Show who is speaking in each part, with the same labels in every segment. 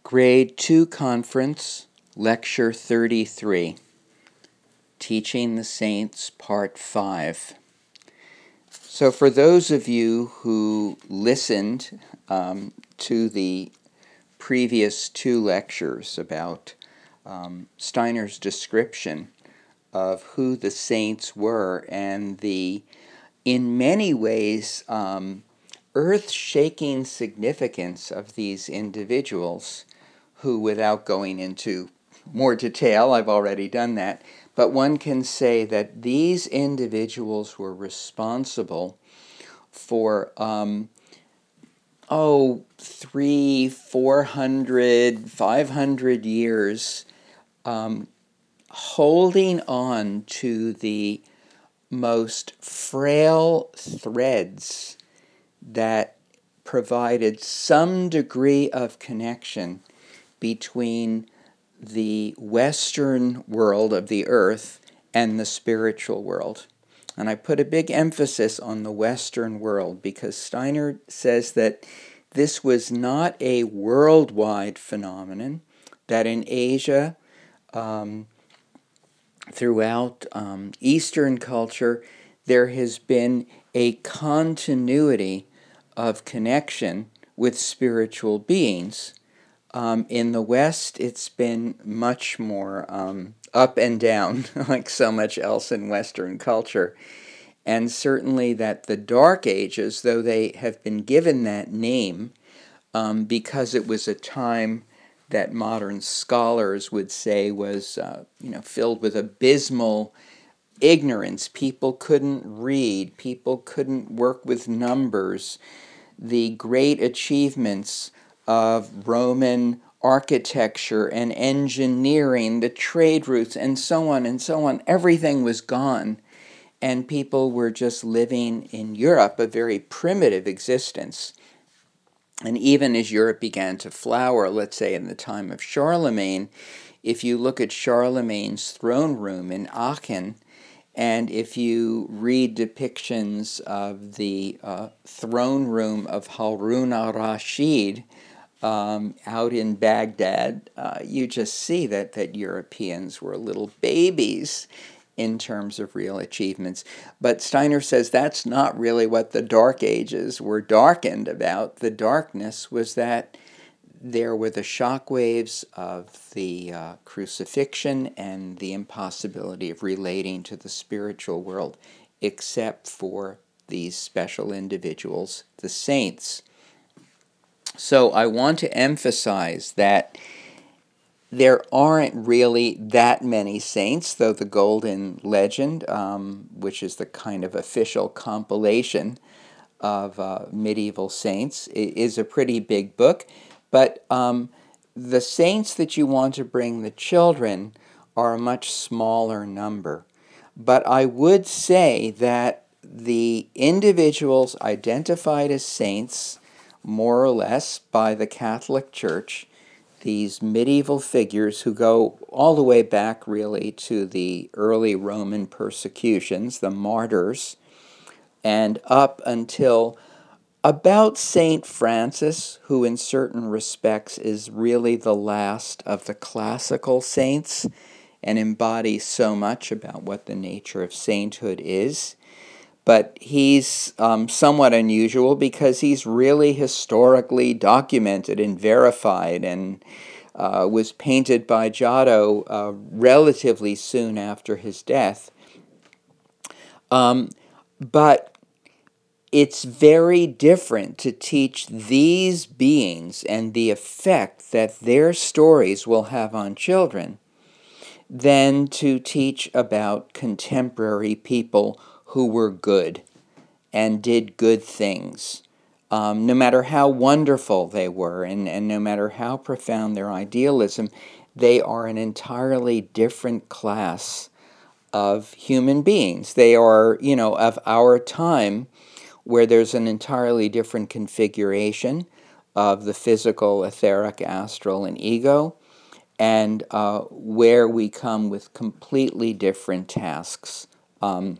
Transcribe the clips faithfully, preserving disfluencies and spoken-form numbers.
Speaker 1: Grade two Conference, Lecture thirty-three, Teaching the Saints, Part five. So for those of you who listened um, to the previous two lectures about um, Steiner's description of who the saints were and the, in many ways, um, earth-shaking significance of these individuals, who, without going into more detail, I've already done that, but one can say that these individuals were responsible for, um, oh, three, four hundred, five hundred years um, holding on to the most frail threads that provided some degree of connection between the Western world of the earth and the spiritual world. And I put a big emphasis on the Western world because Steiner says that this was not a worldwide phenomenon, that in Asia, um, throughout um, Eastern culture, there has been a continuity of connection with spiritual beings. Um, in the West, it's been much more um, up and down, like so much else in Western culture. And certainly that the Dark Ages, though they have been given that name um, because it was a time that modern scholars would say was uh, you know, filled with abysmal ignorance. People couldn't read. People couldn't work with numbers. The great achievements of Roman architecture and engineering, the trade routes, and so on and so on, everything was gone. And people were just living in Europe a very primitive existence. And even as Europe began to flower, let's say in the time of Charlemagne, if you look at Charlemagne's throne room in Aachen, and if you read depictions of the uh, throne room of Harun al-Rashid um, out in Baghdad, uh, you just see that, that Europeans were little babies in terms of real achievements. But Steiner says that's not really what the Dark Ages were darkened about. The darkness was that there were the shock waves of the uh, crucifixion and the impossibility of relating to the spiritual world, except for these special individuals, the saints. So I want to emphasize that there aren't really that many saints, though the Golden Legend, um, which is the kind of official compilation of uh, medieval saints, is a pretty big book. But um, the saints that you want to bring the children are a much smaller number. But I would say that the individuals identified as saints, more or less, by the Catholic Church, these medieval figures who go all the way back really to the early Roman persecutions, the martyrs, and up until about Saint Francis, who in certain respects is really the last of the classical saints and embodies so much about what the nature of sainthood is. But he's um, somewhat unusual because he's really historically documented and verified, and uh, was painted by Giotto uh, relatively soon after his death. Um, but it's very different to teach these beings and the effect that their stories will have on children than to teach about contemporary people who were good and did good things, um, no matter how wonderful they were and, and no matter how profound their idealism. They are an entirely different class of human beings. They are, you know, of our time, where there's an entirely different configuration of the physical, etheric, astral, and ego, and uh, where we come with completely different tasks. Um,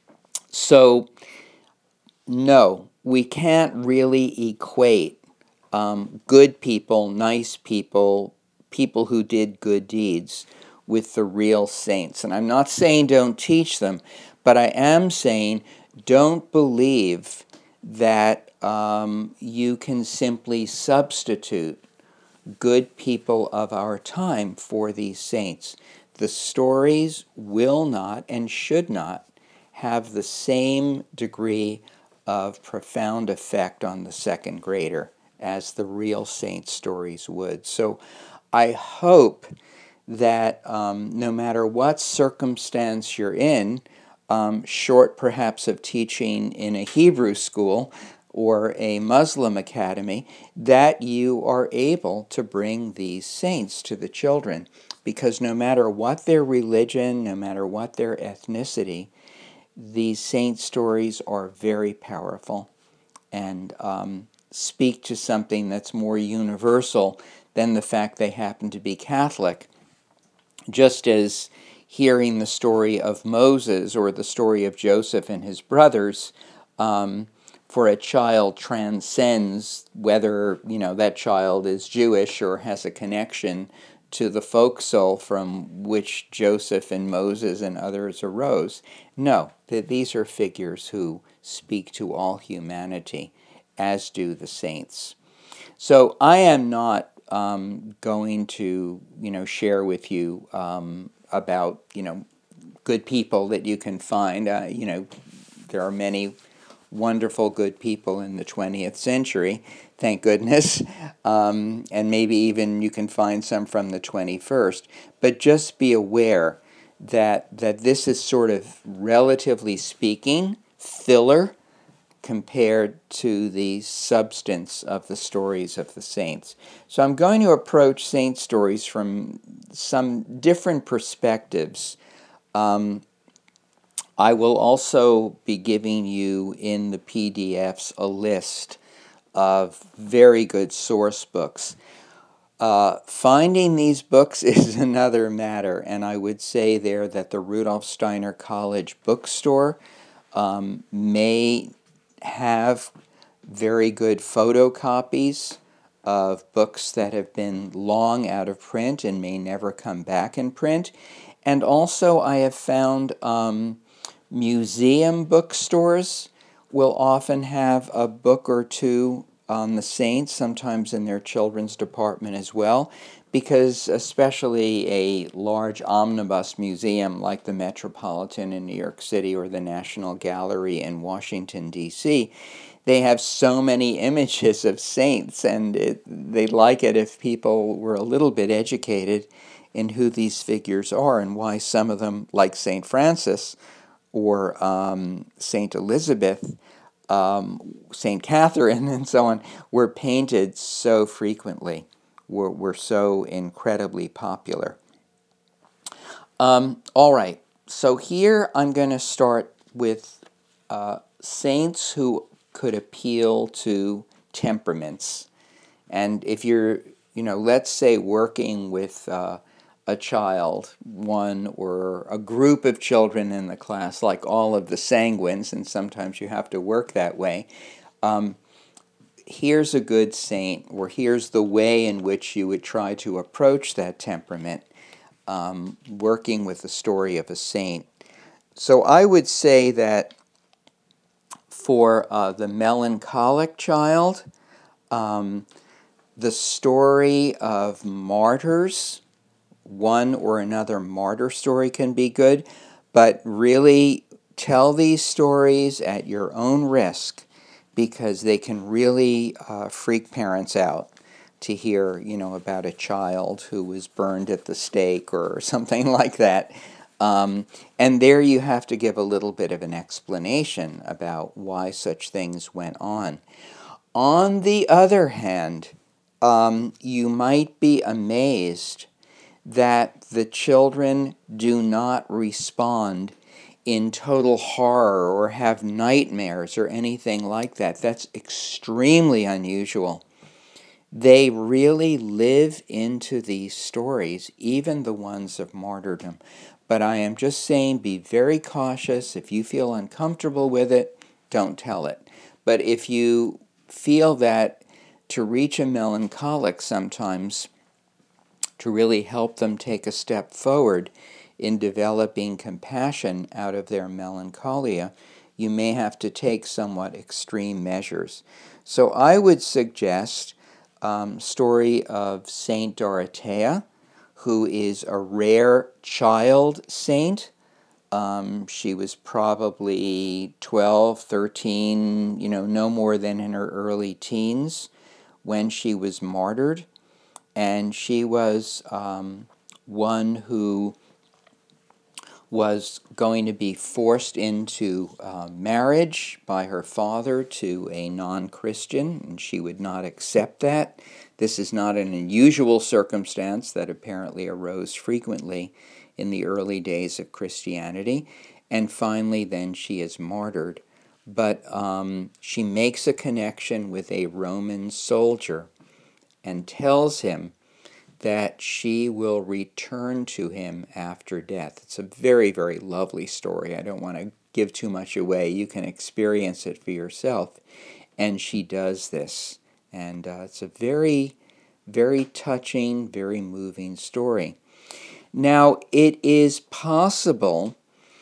Speaker 1: so, no, we can't really equate um, good people, nice people, people who did good deeds with the real saints. And I'm not saying don't teach them, but I am saying don't believe that um, you can simply substitute good people of our time for these saints. The stories will not and should not have the same degree of profound effect on the second grader as the real saint stories would. So I hope that um, no matter what circumstance you're in, um, short perhaps of teaching in a Hebrew school or a Muslim academy, that you are able to bring these saints to the children. Because no matter what their religion, no matter what their ethnicity, these saint stories are very powerful and um, speak to something that's more universal than the fact they happen to be Catholic. Just as hearing the story of Moses or the story of Joseph and his brothers um, for a child transcends whether, you know, that child is Jewish or has a connection to the folk soul from which Joseph and Moses and others arose. No, that these are figures who speak to all humanity, as do the saints. So I am not um, going to, you know, share with you um, about, you know, good people that you can find. Uh, you know, there are many wonderful good people in the twentieth century, thank goodness, um, and maybe even you can find some from the twenty-first. But just be aware that that this is sort of, relatively speaking, filler compared to the substance of the stories of the saints. So I'm going to approach saint stories from some different perspectives. Um, I will also be giving you in the P D Fs a list of very good source books. Uh, finding these books is another matter, and I would say there that the Rudolf Steiner College bookstore um, may have very good photocopies of books that have been long out of print and may never come back in print. And also I have found um, museum bookstores will often have a book or two on the saints, sometimes in their children's department as well, because especially a large omnibus museum like the Metropolitan in New York City or the National Gallery in Washington, D C, they have so many images of saints, and it, they'd like it if people were a little bit educated in who these figures are and why some of them, like Saint Francis or um, Saint Elizabeth, um, Saint Catherine, and so on, were painted so frequently, were, were so incredibly popular. Um, all right, so here I'm going to start with uh, saints who could appeal to temperaments. And if you're, you know, let's say working with uh, a child, one or a group of children in the class, like all of the sanguines, and sometimes you have to work that way, um, here's a good saint, or here's the way in which you would try to approach that temperament, um, working with the story of a saint. So I would say that for uh, the melancholic child, um, the story of martyrs, one or another martyr story can be good, but really tell these stories at your own risk, because they can really uh, freak parents out to hear, you know, about a child who was burned at the stake or something like that. Um, and there you have to give a little bit of an explanation about why such things went on. On the other hand, um, you might be amazed that the children do not respond in total horror or have nightmares or anything like that. That's extremely unusual. They really live into these stories, even the ones of martyrdom. But I am just saying, be very cautious. If you feel uncomfortable with it, don't tell it. But if you feel that to reach a melancholic sometimes, to really help them take a step forward in developing compassion out of their melancholia, you may have to take somewhat extreme measures. So I would suggest um, story of Saint Dorothea, who is a rare child saint. Um, she was probably twelve, thirteen, you know, no more than in her early teens when she was martyred. And she was um, one who was going to be forced into uh, marriage by her father to a non-Christian, and she would not accept that. This is not an unusual circumstance that apparently arose frequently in the early days of Christianity. And finally, then she is martyred. But um, she makes a connection with a Roman soldier and tells him that she will return to him after death. It's a very, very lovely story. I don't want to give too much away. You can experience it for yourself. And she does this. And uh, it's a very, very touching, very moving story. Now, it is possible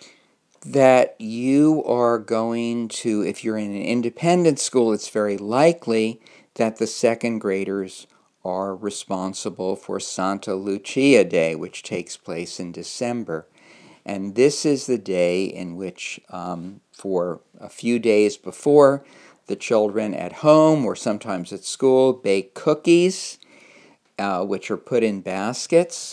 Speaker 1: that you are going to, if you're in an independent school, it's very likely that the second graders are responsible for Santa Lucia Day, which takes place in December. And this is the day in which, um, for a few days before, the children at home or sometimes at school bake cookies, uh, which are put in baskets.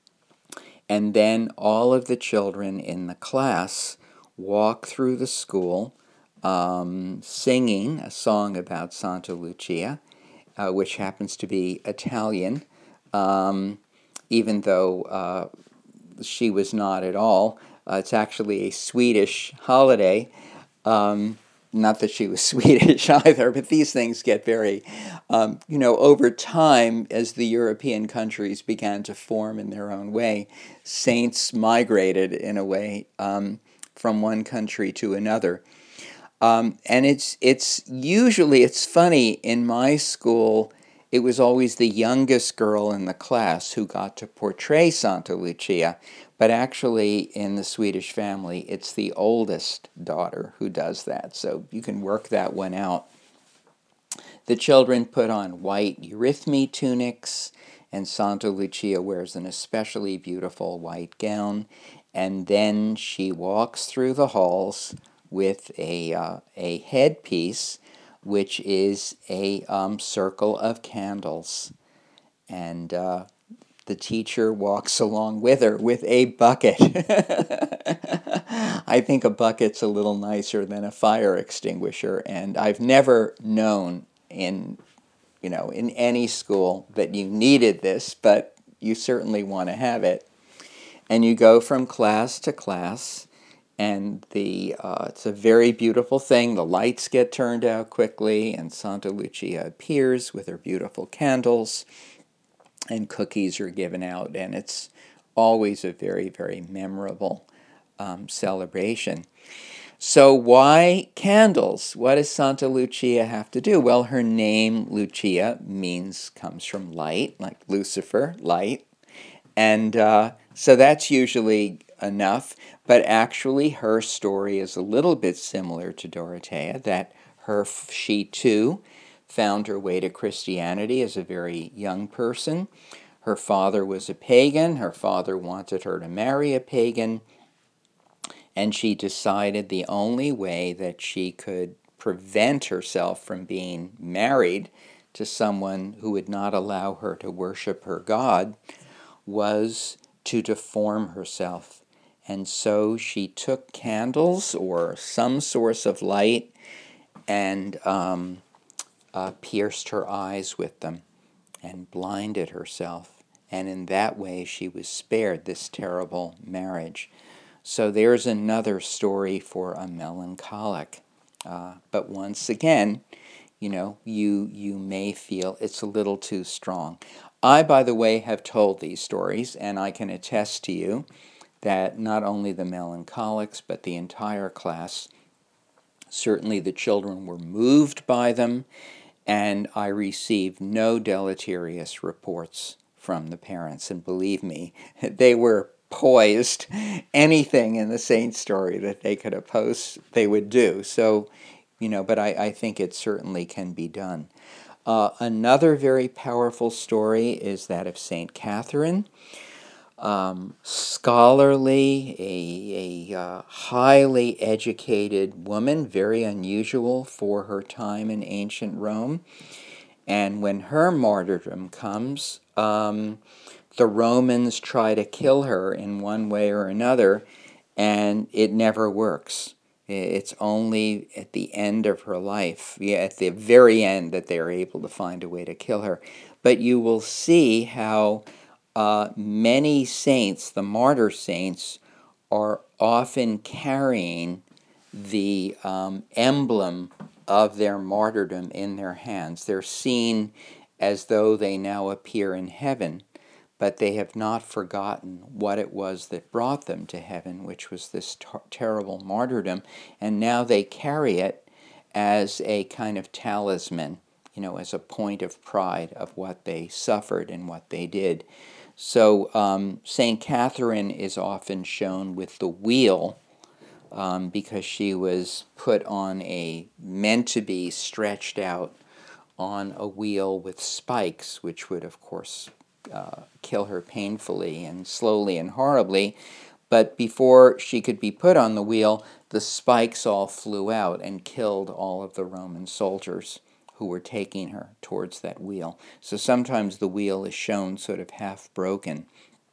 Speaker 1: And then all of the children in the class walk through the school um, singing a song about Santa Lucia, Uh, which happens to be Italian, um, even though uh, she was not at all. Uh, it's actually a Swedish holiday. Um, not that she was Swedish either, but these things get very, um, you know, over time, as the European countries began to form in their own way, saints migrated in a way um, from one country to another. Um, and it's it's usually, it's funny, in my school, it was always the youngest girl in the class who got to portray Santa Lucia, but actually in the Swedish family, it's the oldest daughter who does that, so you can work that one out. The children put on white eurythmy tunics, and Santa Lucia wears an especially beautiful white gown, and then she walks through the halls with a, uh, a headpiece, which is a um, circle of candles. And uh, the teacher walks along with her with a bucket. I think a bucket's a little nicer than a fire extinguisher, and I've never known in, you know, in any school that you needed this, but you certainly want to have it. And you go from class to class, and the uh, it's a very beautiful thing. The lights get turned out quickly, and Santa Lucia appears with her beautiful candles, and cookies are given out, and it's always a very, very memorable um, celebration. So why candles? What does Santa Lucia have to do? Well, her name, Lucia, means, comes from light, like Lucifer, light. And uh, so that's usually enough, but actually her story is a little bit similar to Dorothea, that her she too found her way to Christianity as a very young person. Her father was a pagan. Her father wanted her to marry a pagan, and she decided the only way that she could prevent herself from being married to someone who would not allow her to worship her God was to deform herself. And so she took candles or some source of light and um, uh, pierced her eyes with them and blinded herself. And in that way she was spared this terrible marriage. So there's another story for a melancholic. Uh, but once again, you know, you you may feel it's a little too strong. I, by the way, have told these stories, and I can attest to you that not only the melancholics, but the entire class, certainly the children, were moved by them, and I received no deleterious reports from the parents. And believe me, they were poised. Anything in the saint story that they could oppose, they would do. So, you know, but I, I think it certainly can be done. Uh, another very powerful story is that of Saint Catherine. Um, scholarly, a, a uh, highly educated woman, very unusual for her time in ancient Rome. And when her martyrdom comes, um, the Romans try to kill her in one way or another, and it never works. It's only at the end of her life, yeah, at the very end, that they are able to find a way to kill her. But you will see how uh, many saints, the martyr saints, are often carrying the um, emblem of their martyrdom in their hands. They're seen as though they now appear in heaven, but they have not forgotten what it was that brought them to heaven, which was this ter- terrible martyrdom, and now they carry it as a kind of talisman, you know, as a point of pride of what they suffered and what they did. So um, Saint Catherine is often shown with the wheel um, because she was put on a, meant to be stretched out on a wheel with spikes, which would, of course, uh, kill her painfully and slowly and horribly. But before she could be put on the wheel, the spikes all flew out and killed all of the Roman soldiers who were taking her towards that wheel. So sometimes the wheel is shown sort of half broken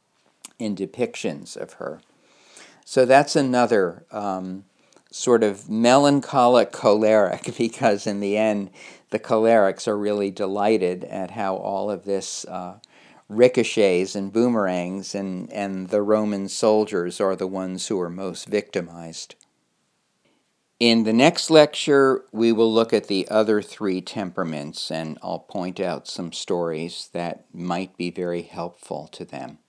Speaker 1: in depictions of her. So that's another um, sort of melancholic choleric, because in the end, the cholerics are really delighted at how all of this uh, ricochets and boomerangs, and, and the Roman soldiers are the ones who are most victimized. In the next lecture, we will look at the other three temperaments, and I'll point out some stories that might be very helpful to them.